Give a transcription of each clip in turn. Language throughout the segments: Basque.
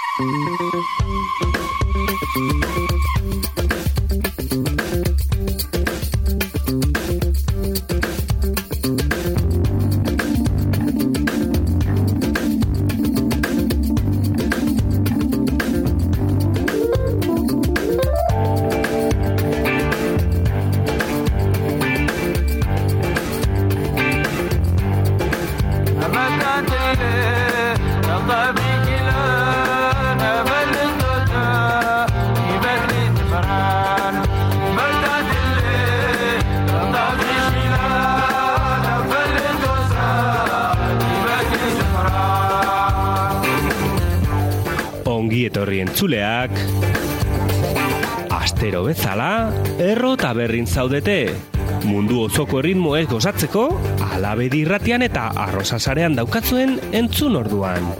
Ongi etorri entzuleak, astero bezala, erro taberrin zaudete. Mundu osoko erritmoez gozatzeko, Alabedi irratian eta Arrosasarean daukatzuen entzun orduan.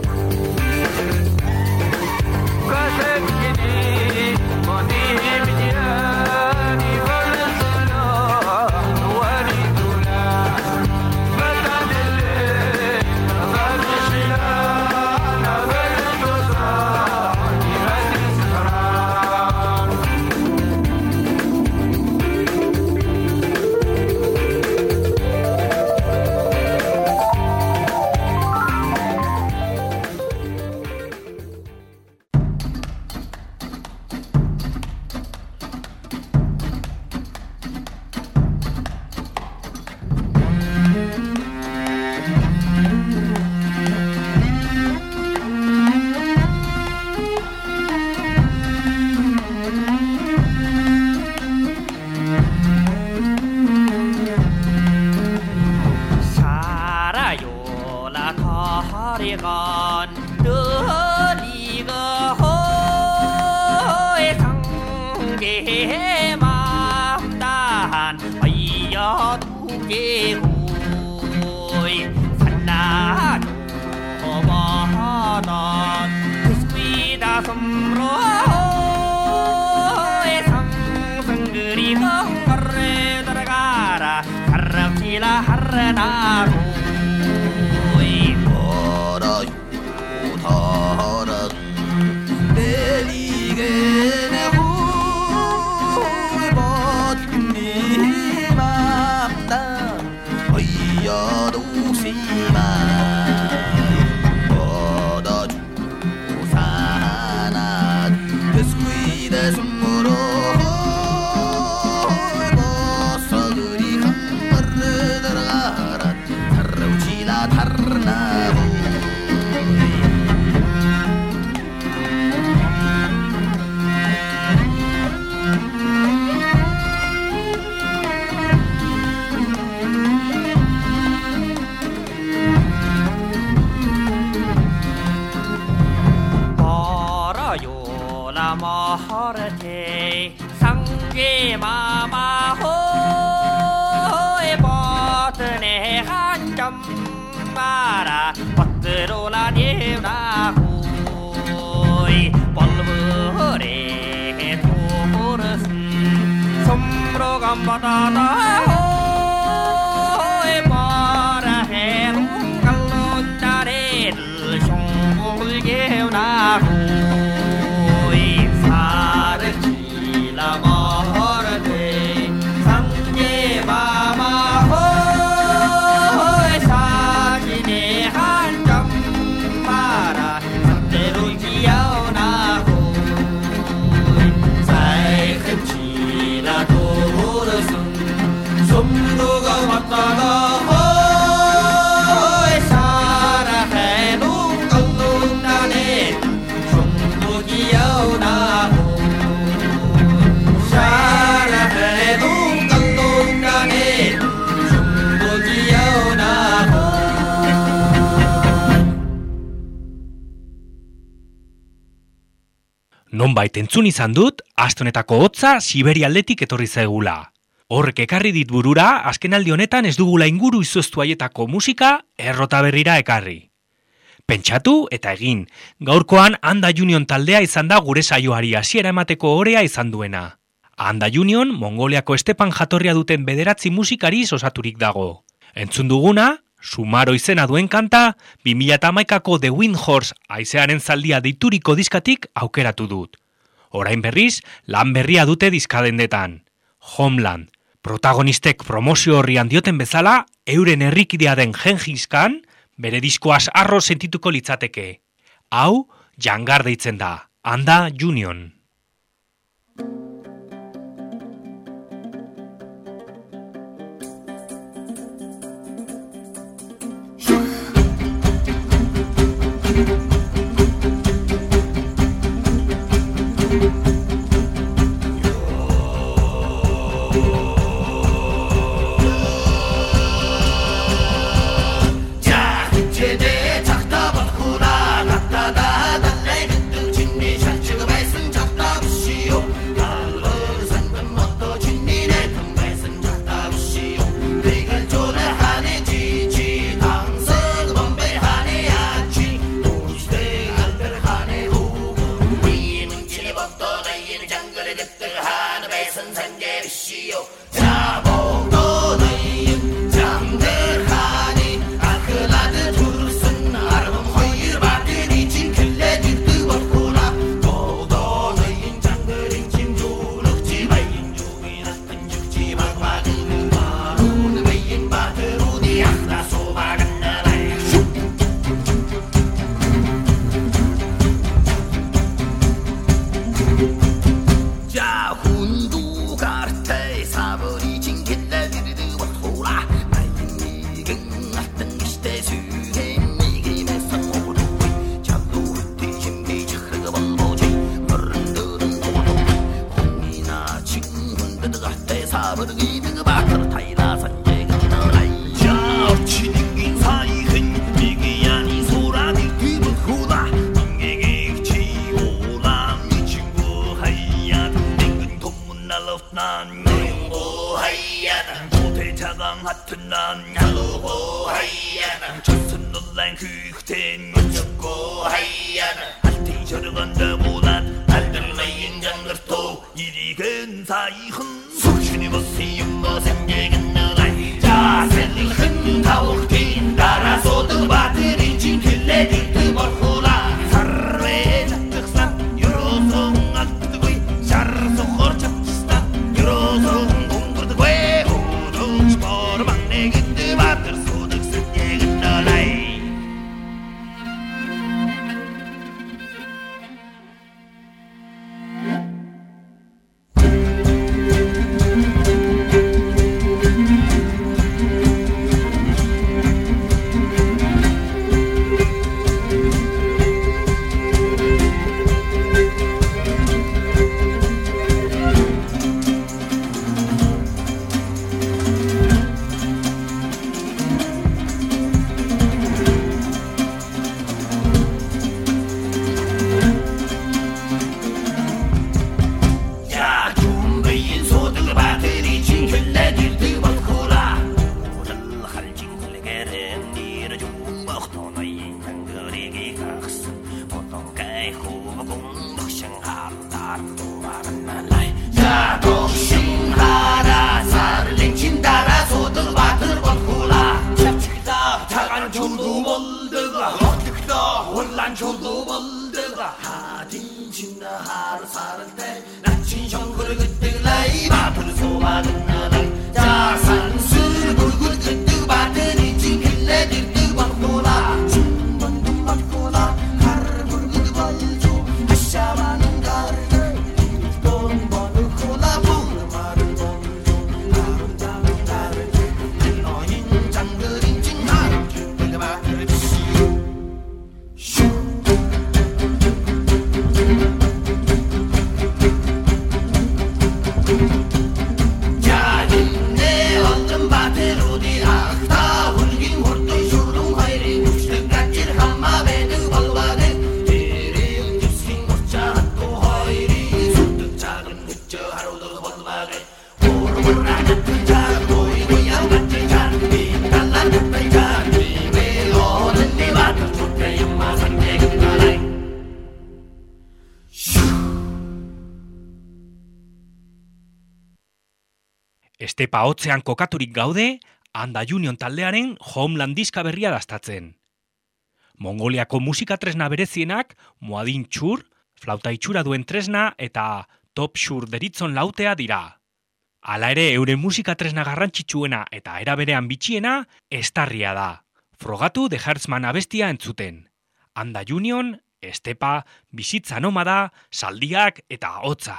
Nonbait entzun izan dut, aste honetako hotza Siberialdetik etorri zaigula. Horrek ekarri dit burura, azkenaldi honetan ez dugula inguru izoztu haietako musika errota berrira ekarri. Pentsatu eta egin, gaurkoan Anda Union taldea izan da gure saioari hasiera emateko orea izan duena. Anda Union, Mongoliako Stepan jatorria duten 9 musikari osaturik dago. Entzun duguna, Sumaro izena duen kanta, 2011ko The Wind Horse haizearen zaldia deituriko diskatik aukeratu dut. Orain berriz, lan berria dute diskadendetan. Homeland. Protagonistek promozio horrian dioten bezala, euren herrikidea den Gengis Khan, bere diskoaz arro sentituko litzateke. Hau, Jangar deitzen da, Anda Union. Estepa hotzean kokaturik gaude, Anda Union taldearen Homeland diska berria dastatzen. Mongoliako musika tresna berezienak Muadin txur, flauta itxura duen tresna eta top xur deritzon lautea dira. Hala ere, euren musika tresna garrantzitsuena eta era berean bitxiena estarria da. Frogatu The Hertzman abestia entzuten. Anda Union, estepa, bizitza nomada, saldiak eta hotza.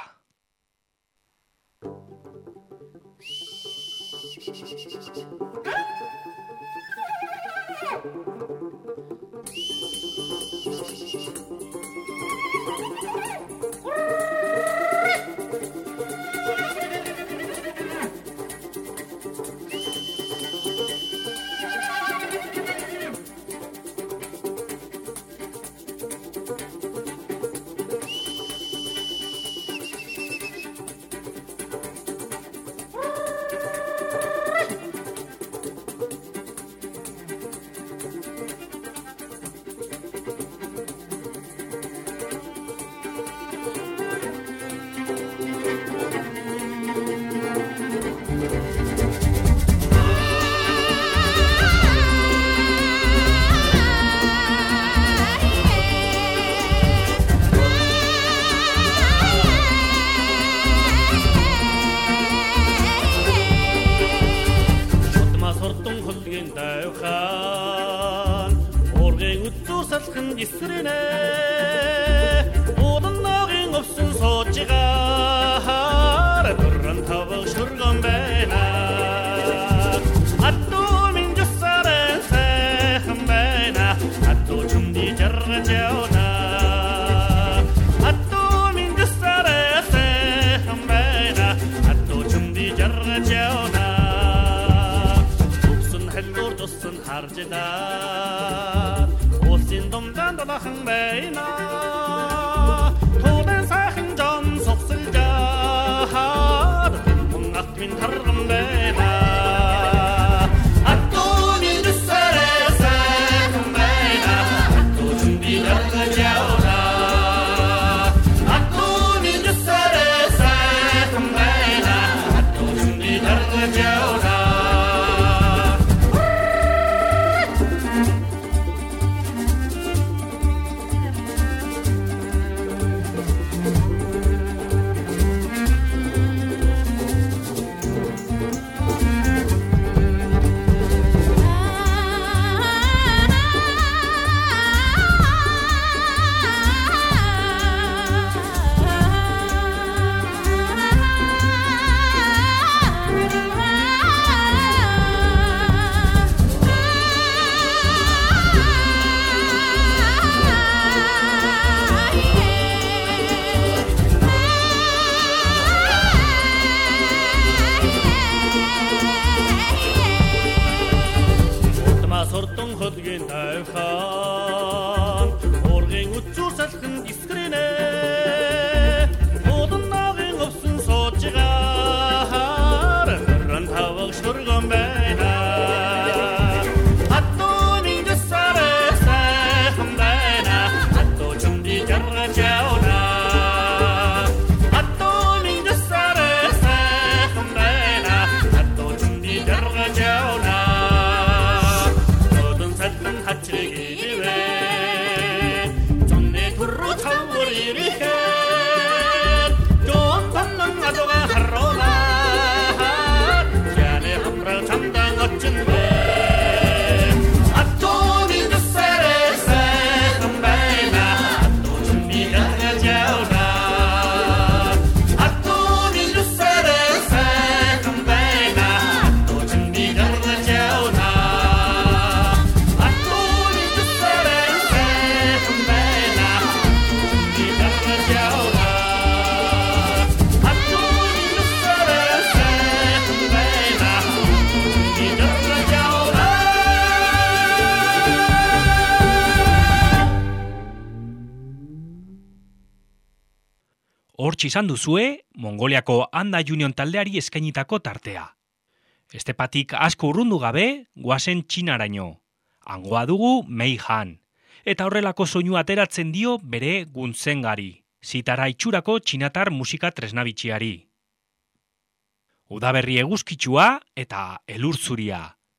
Hortxe izan duzue, Mongoliako Anda Union taldeari eskainitako tartea. Estepatik asko urrundu gabe, guazen Txinaraino. Hangoa dugu Mei Han. Eta horrelako soinu ateratzen dio bere Gunzengari, zitara itxurako txinatar musika tresnabitxiari. Udaberri eguzkitsua eta elur zuria.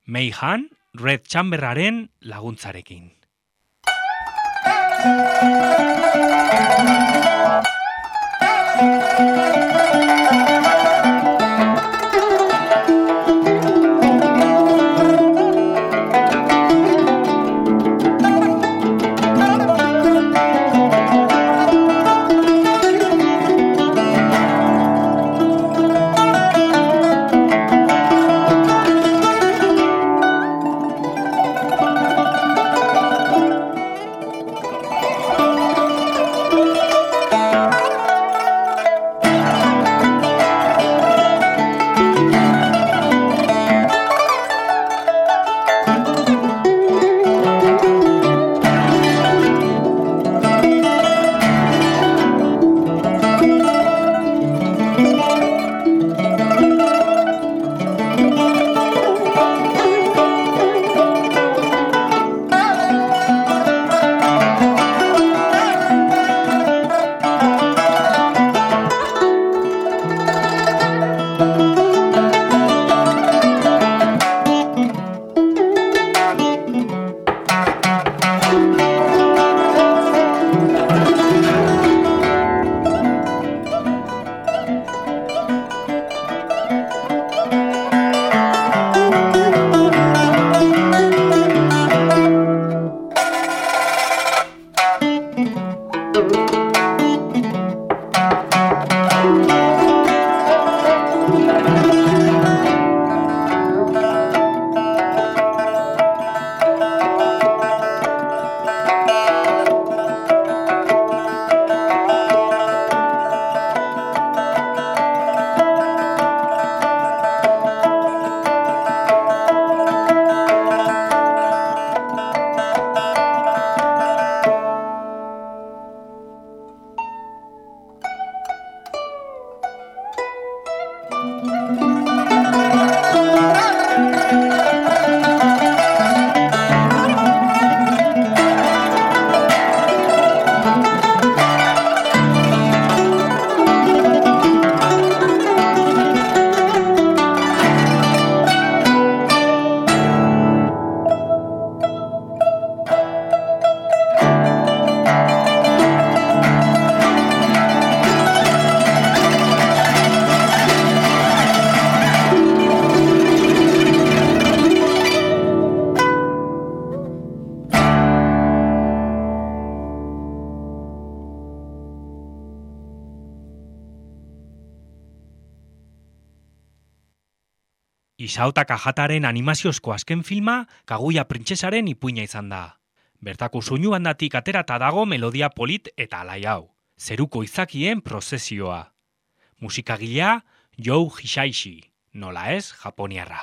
Mayhan, Red Chamberraren laguntzarekin. Isao Takahataren animaziozko azken filma Kaguya Printzesaren ipuina izan da. Bertako soinu bandatik aterata dago melodia polit eta alai hau. Zeruko izakien prozesioa. Musikagilea Joe Hisaishi, nola ez japoniarra.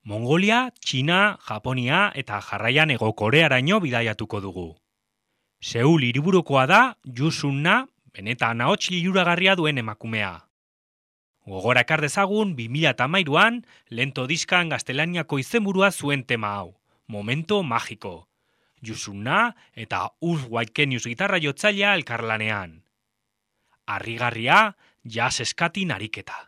Mongolia, Txina, Japonia eta jarraian Hego Korearaino bidaiatuko dugu. Seul hiriburukoa da Yu Sun-na, benetan ahots liluragarria duen emakumea. Gogora ekar dezagun 2013an Lento diskan gaztelaniako izenburua zuen tema hau, Momento Magiko. Yu Sun-na eta Uz White gitarra jotzailea elkarlanean. Harrigarria, jazz eskatin ariketa.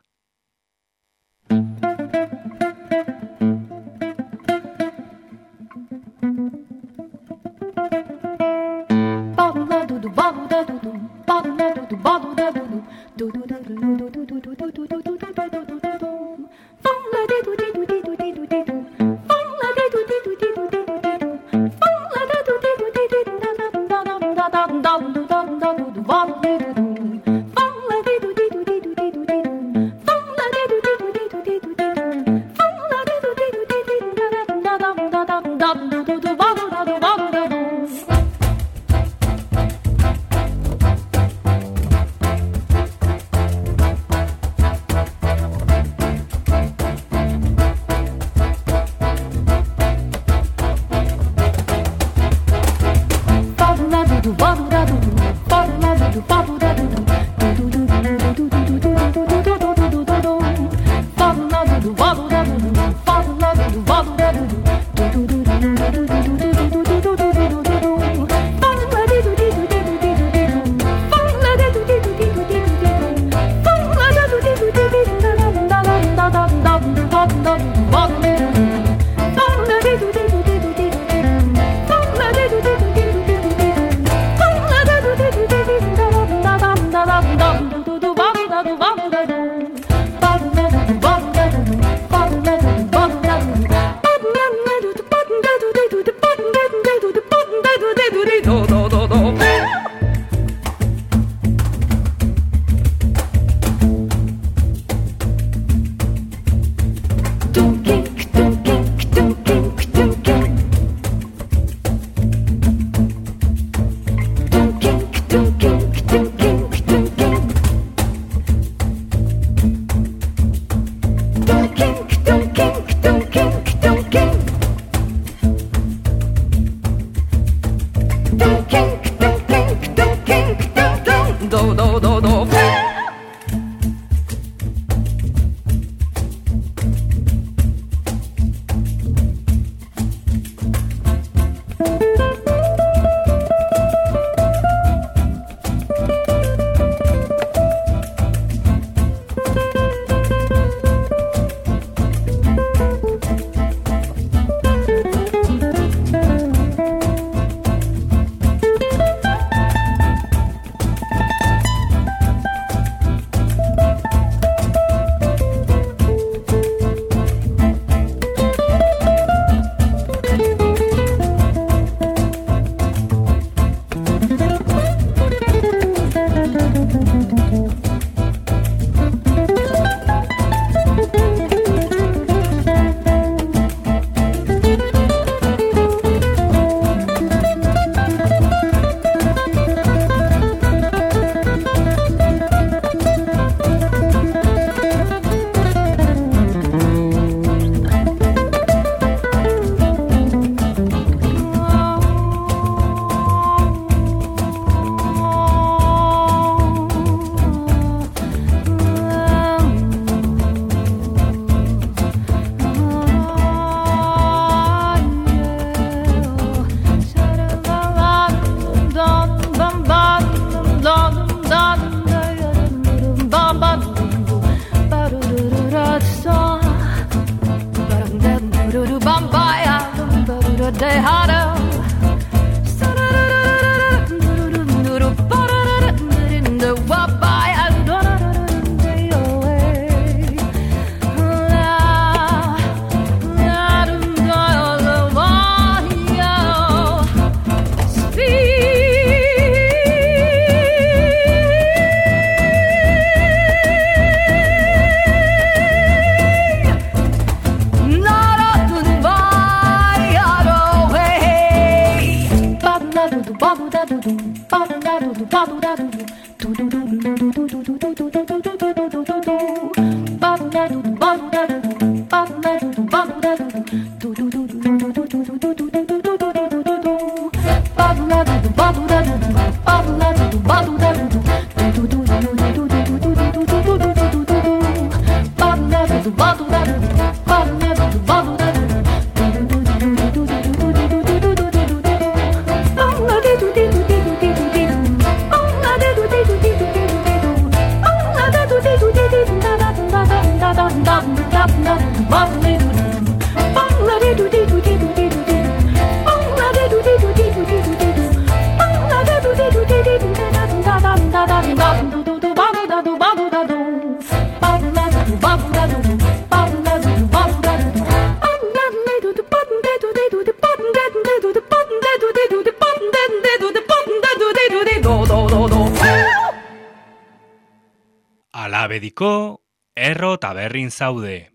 Alabediko Erro Taberrin zaude.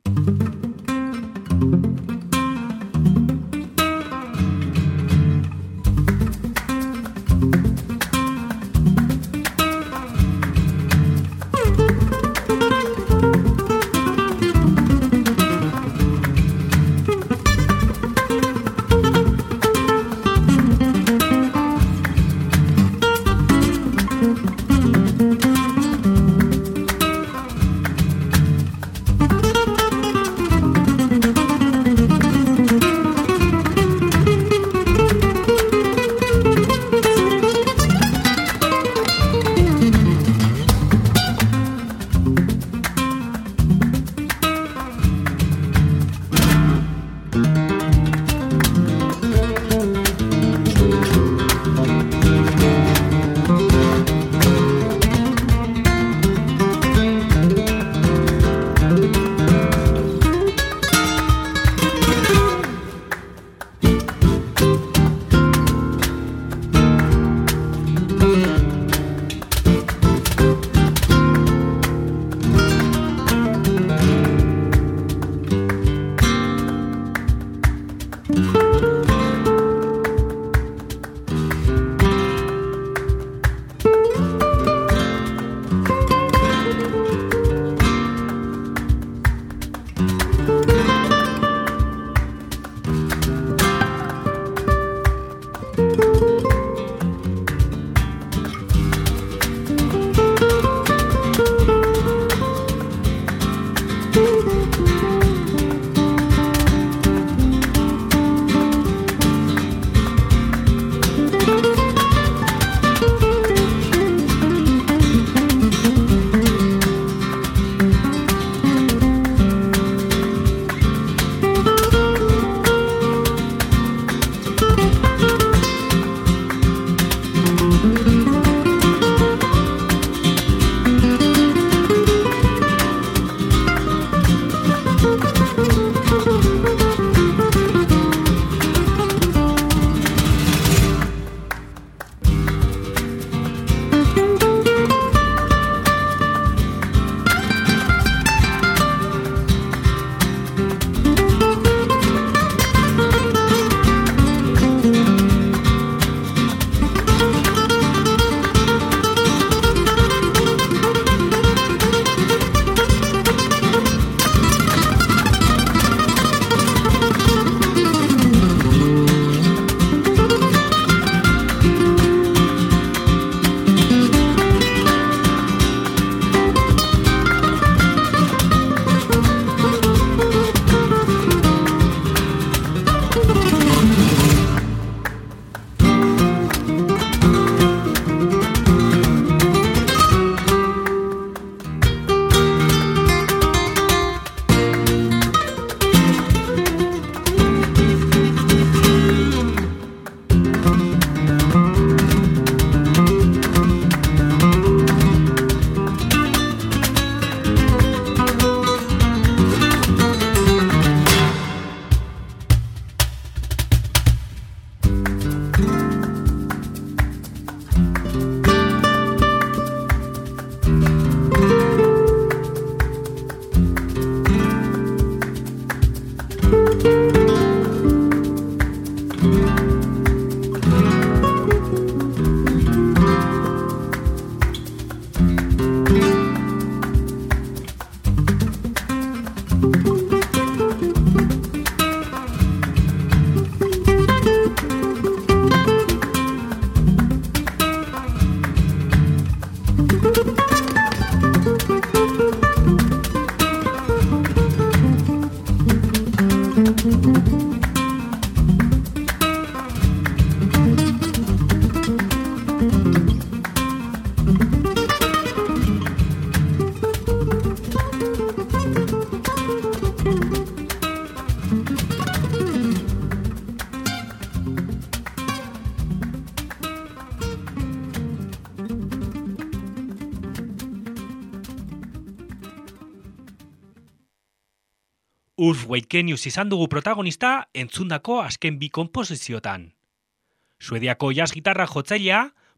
Ulf Waikenius izan dugu protagonista entzundako azken bi konposiziotan. Suediako jazz gitarra jotzailea,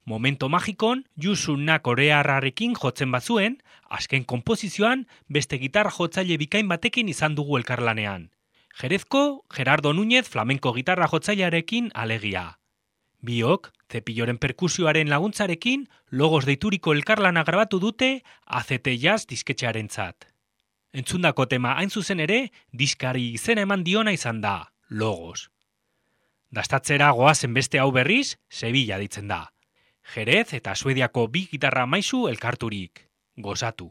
Momento magikon Yusunna korearrarekin jotzen bazuen, azken konposizioan beste gitarra jotzaile bikain batekin izan dugu elkarlanean. Jerezko Gerardo Núñez flamenko gitarra jotzailearekin alegia. Biok, Zepilloren perkusioaren laguntzarekin, Logos deituriko elkarlana grabatu dute AZT Jazz disketxearentzat. Entzundako tema hain zuzen ere, diskari izena eman diona izan da, Logos. Dastatzera goazen beste hau berriz, Sevilla ditzen da. Jerez eta Suediako bi gitarra maisu elkarturik. Gozatu.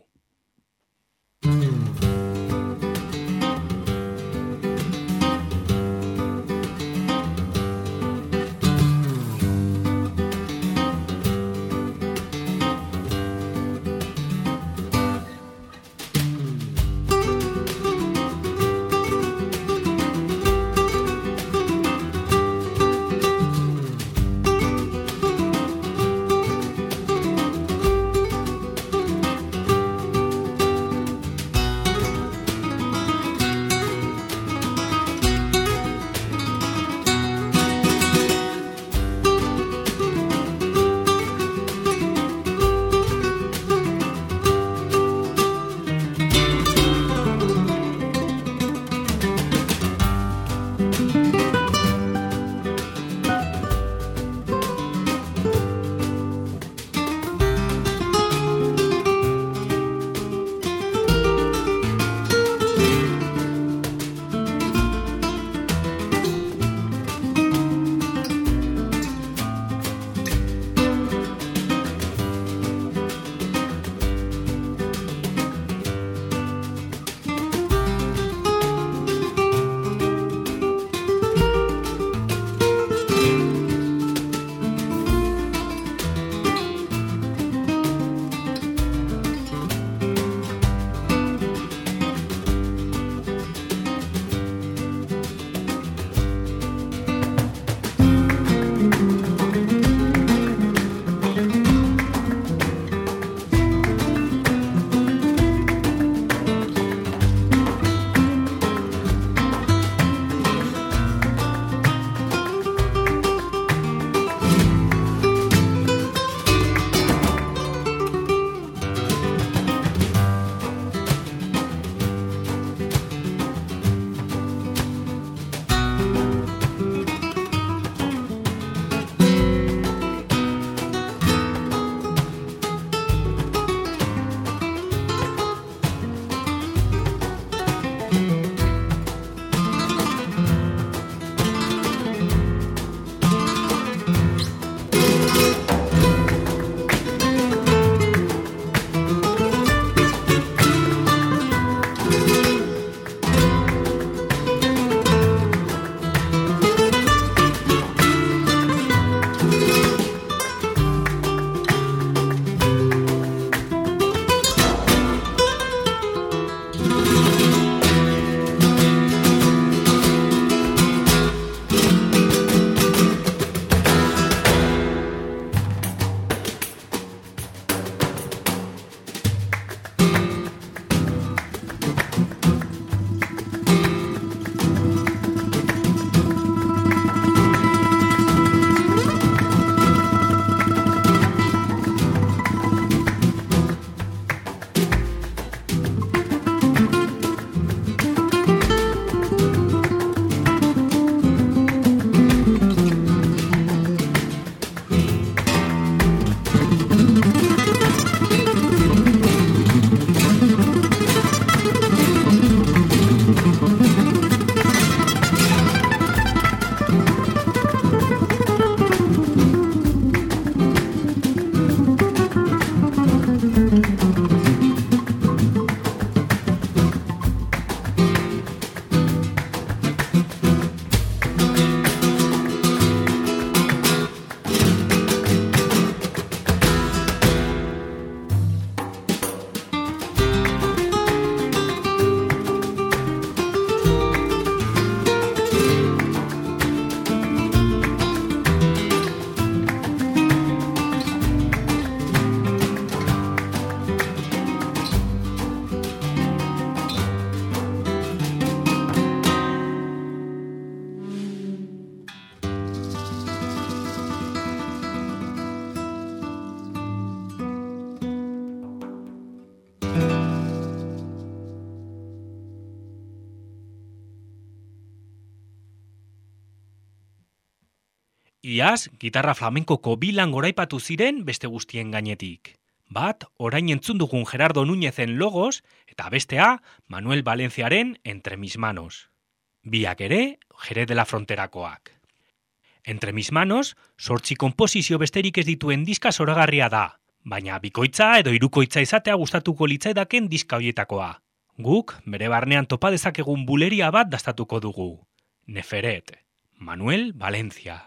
Iaz, gitarra flamenkoko bi lan goraipatu ziren beste guztien gainetik. Bat, orain entzun dugun Gerardo Núñezen Logos, eta bestea, Manuel Valenciaren Entre mis manos. Biak ere, Jerez de la Fronterakoak. Entre mis manos, 8 konposizio besterik ez dituen diska zoragarria da, baina bikoitza edo hirukoitza izatea gustatuko litzaidaken diska hoietakoa. Guk, bere barnean topa dezakegun buleria bat dastatuko dugu. Neferet, Manuel Valencia.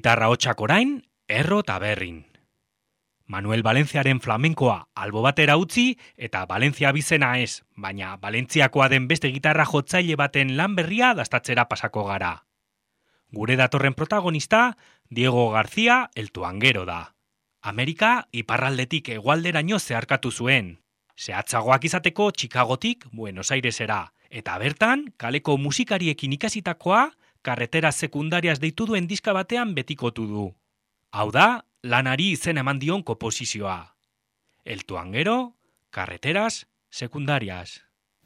gitarra hotxak orain, Erro Taberrin. Manuel Valentziaren flamenkoa albo batera utzi eta Valentzia bizena ez, baina Valentziakoa den beste gitarra jotzaile baten lan berria dastatzera pasako gara. Gure datorren protagonista, Diego García el Tuanguero da. Amerika iparraldetik hegoalderaino zeharkatu zuen. Zehatzagoak izateko Chicagotik Buenos Airesera, eta bertan kaleko musikariekin ikasitakoa karretera sekundarias deitu duen diska batean betikotu du. Hau da, lanari izen eman dion komposizioa. El Tuanguero, carreteras secundarias.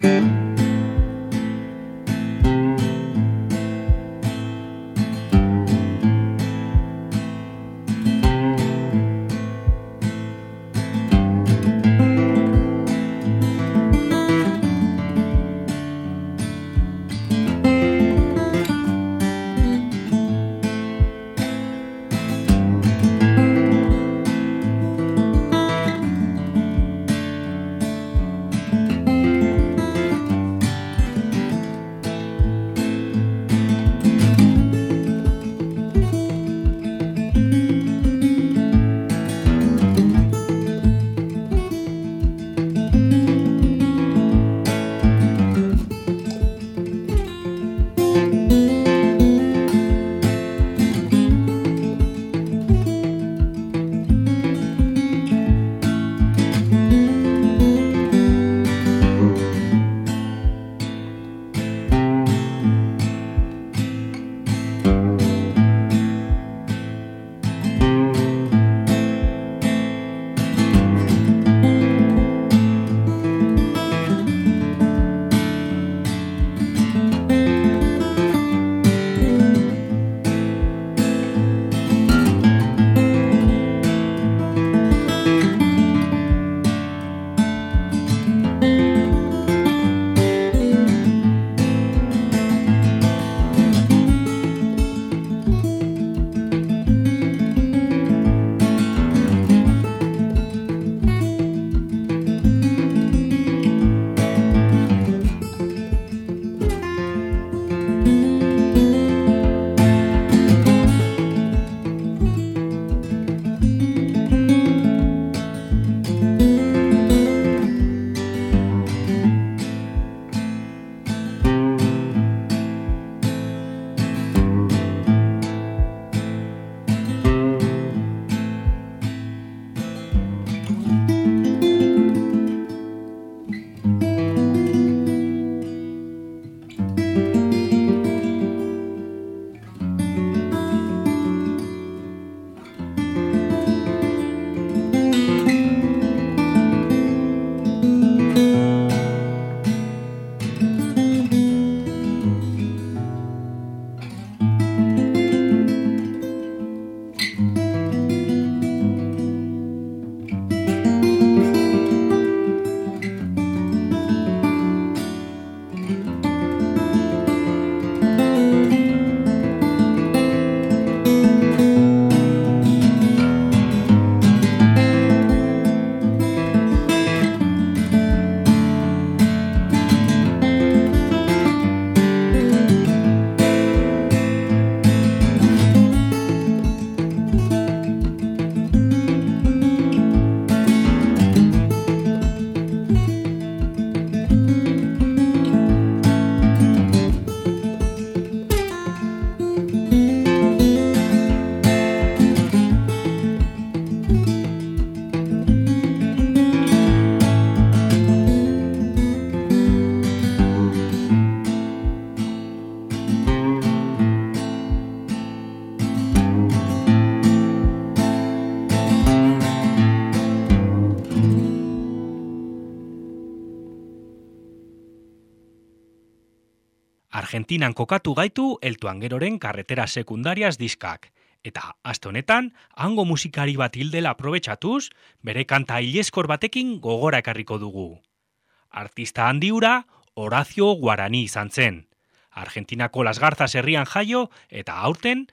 Argentinan kokatu gaitu El Tuangueroren Carretera Secundarias diskak. Eta aste honetan, hango musikari bat hildela aprobetxatuz, bere kanta hileskor batekin gogora ekarriko dugu. Artista handi hura, Horacio Guarani izan zen. Argentinako Las Garzas herrian jaio eta aurten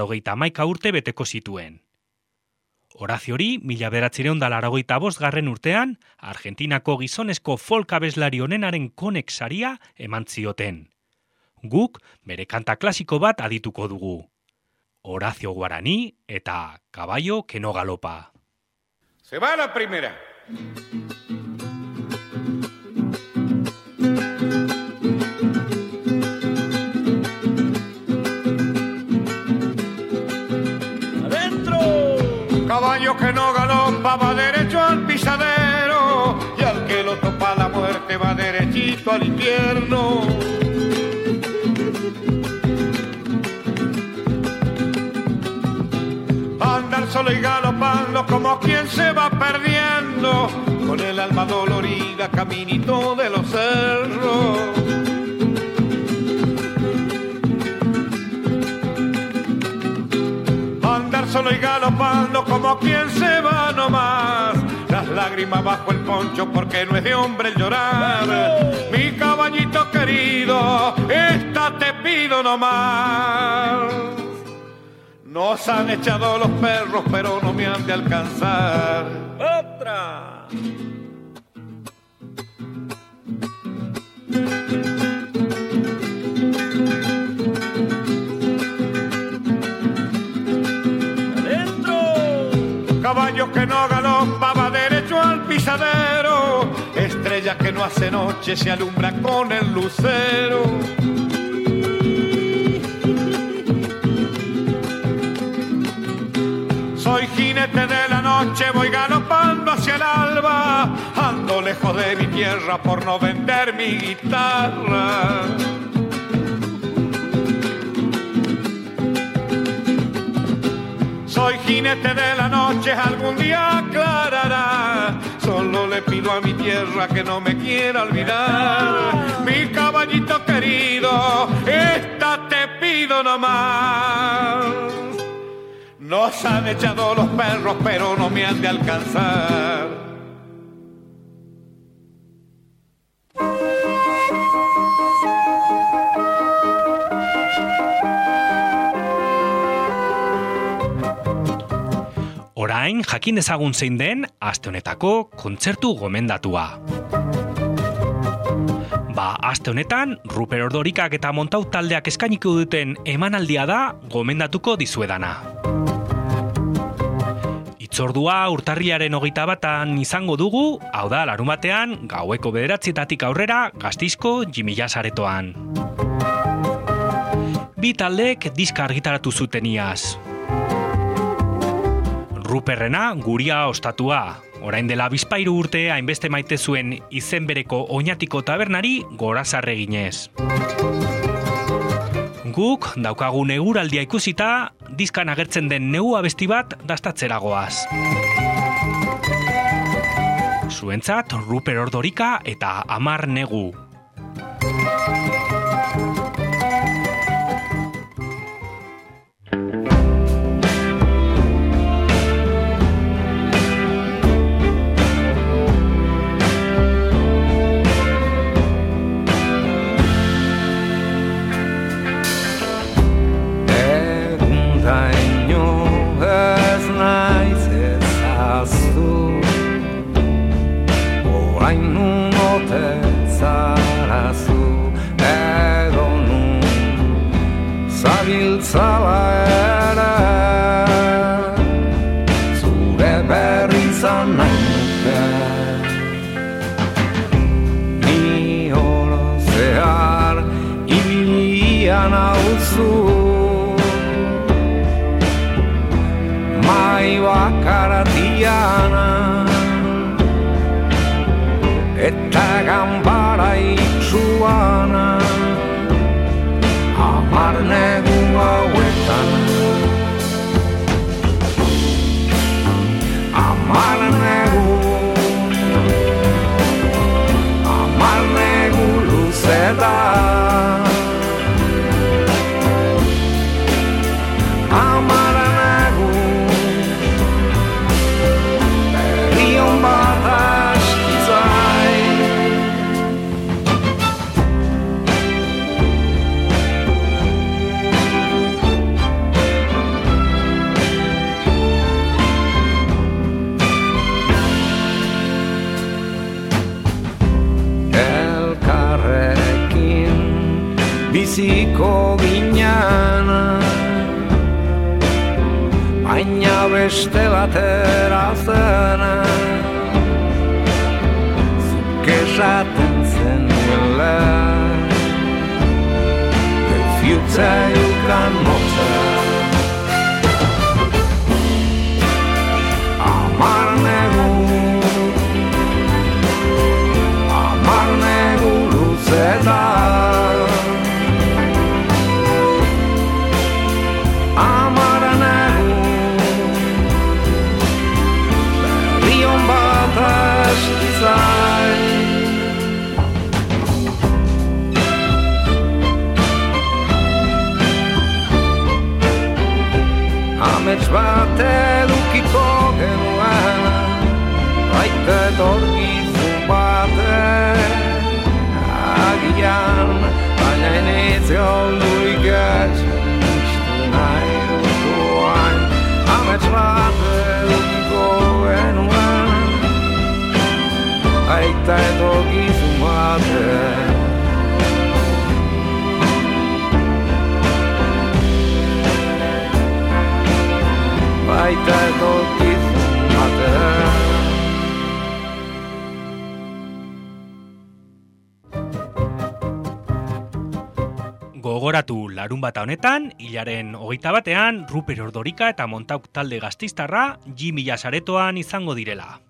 91 urte beteko zituen. Horaziori 1985 urtean, Argentinako gizonezko folk abeslari onenaren Konek saria eman zioten. Guk bere kanta klasiko bat adituko dugu. Horacio Guarani eta Caballo que no galopa. Se va la primera. Caballo que no galopa va derecho al pisadero, y al que lo topa la muerte va derechito al infierno. Andar solo y galopando como quien se va perdiendo, con el alma dolorida caminito de los cerros. Andar solo y galopando como quien se va nomás, las lágrimas bajo el poncho porque no es de hombre el llorar. Mi caballito querido, esta te pido nomás. Nos han echado los perros pero no me han de alcanzar. ¡Otra! Caballo que no galopa va derecho al pisadero, estrella que no hace noche se alumbra con el lucero. Soy jinete de la noche, voy galopando hacia el alba, ando lejos de mi tierra por no vender mi guitarra. Soy jinete de la noche, algún día aclarará. Solo le pido a mi tierra que no me quiera olvidar. Mi caballito querido, esta te pido nomás. Nos han echado los perros, pero no me han de alcanzar. Orain jakin ezagun zein den aste honetako kontzertu gomendatua. Aste honetan Ruper Ordorikak eta Montau taldeak eskainiko duten emanaldia da gomendatuko dizuedana. Itzordua urtarriaren 21 izango dugu, hau da larunbatean gaueko 9:00 aurrera Gasteizko Jimmy Jazz aretoan. Bi taldek diska argitaratu zuten iaz. Ruperrena guria ostatua, orain dela bizpahiru urte hainbeste maite zuen izen bereko Oñatiko tabernari gorazarre ginez. Guk daukagun eguraldia ikusita, diskan agertzen den negu abesti bat dastatzeragoaz. Zuentzat Ruper Ordorika eta 10 negu. Zabiltzala ere zure berri izan nahi nuke, ni oro zehar ibilian hauzu, mai bakaratiana eta ganbara itxuana. 10 negu hauetan, 10 negu, 10 negu luzetan, 10 negu berrion bat askizai. Biziko ginana baina beste batera zena. Zuk esaten zenuela, the future you cannot tell. Amar negu luzetan, amar negu berrion bat askitzai. Amets bat edukiko genuen, baita etorkizun baten agian, baina enitz galdurik ez nixtu nahi dutuan. Amets bat edukiko genuen, baita etorkizun baten baita etorkizun baten. Gogoratu larunbata honetan, hilaren 21ean, Ruper Ordorika eta Montauk talde Gasteiztarra G1000 saretoan izango direla.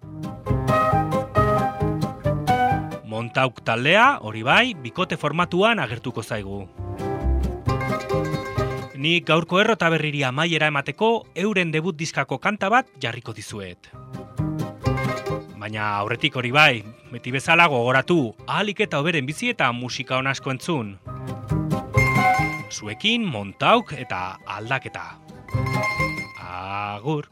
Montauk taldea, hori bai, bikote formatuan agertuko zaigu. Nik gaurko errotaberriri amaiera emateko euren debut diskako kanta bat jarriko dizuet. Baina aurretik hori bai, beti bezala gogoratu, ahalik eta hoberen bizi eta musika on asko entzun. Zuekin Montauk eta Aldaketa. Agur!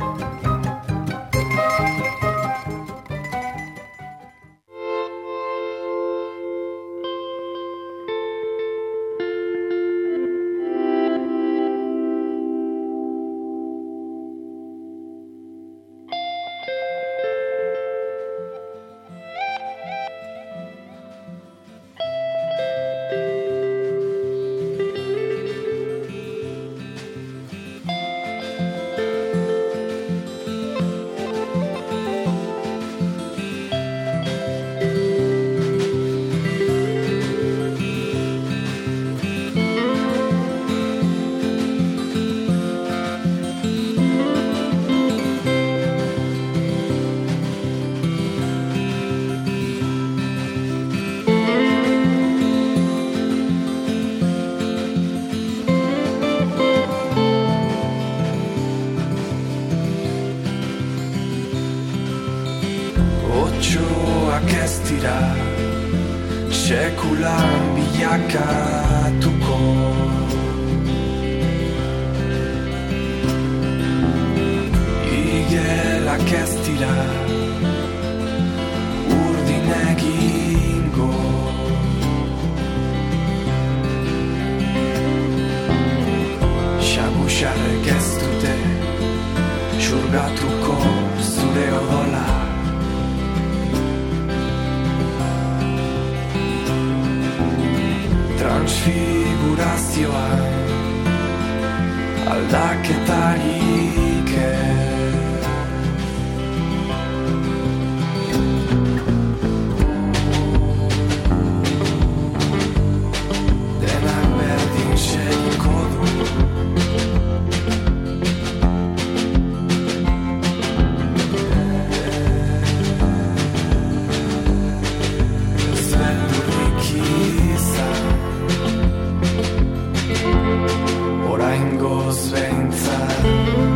Sekulan bilakatuko Igelak ez dira urdin egingo Xabusarrek ez dute xurgatuko zure odola Transfigurazioa aldaketarik Denak berdin segiko du Zeldurik izan Oraingoz behintzat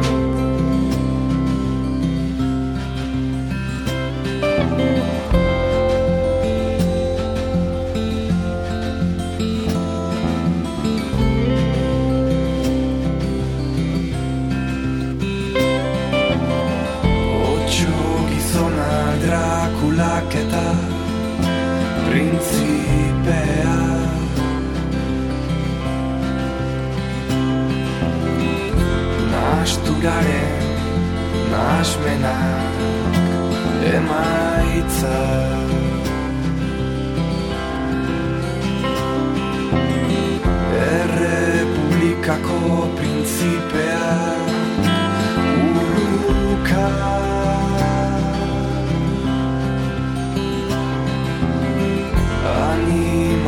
Otxo gizona Drakulak eta printzipea Asturaren nahasmena emaitza Errepublikako printzipea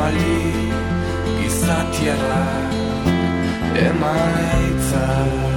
bali gizatiara emaitza